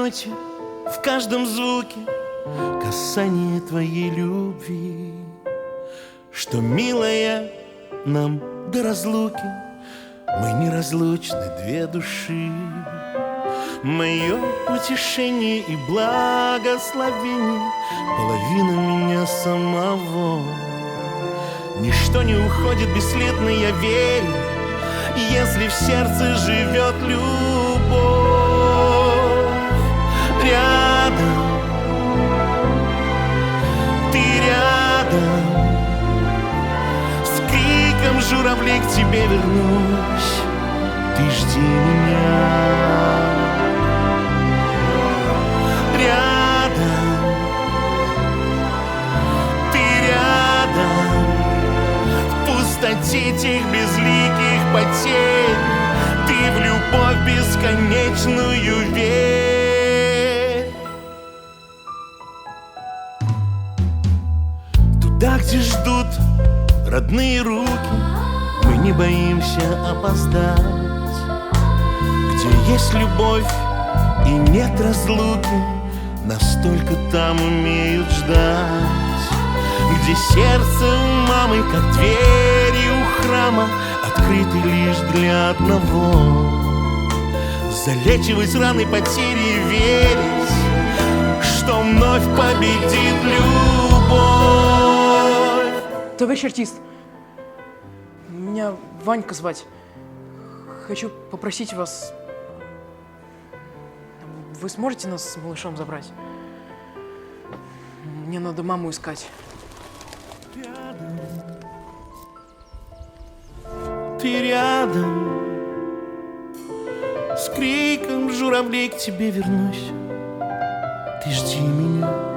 ноте, в каждом звуке касание твоей любви. Что, милая, нам до разлуки мы неразлучны, две души. Мое утешение и благословение, половина меня самого. Ничто не уходит бесследно, я верю, если в сердце живет любовь. Рядом, ты рядом, с криком журавлей к тебе вернусь. Ты жди меня. Рядом, ты рядом, в пустоте тех безликих потерь, ты в любовь бесконечную верь. Туда, где ждут родные руки, мы не боимся опоздать. Где есть любовь и нет разлуки, настолько там умеют ждать. Где сердце у мамы, как двери у храма, открыты лишь для одного: залечивать раны потери, верить, что вновь победит любовь. Товарищ артист, меня Ванька звать. Хочу попросить вас, вы сможете нас с малышом забрать? Мне надо маму искать. Рядом, ты рядом, с криком журавлей к тебе вернусь. Ты жди меня.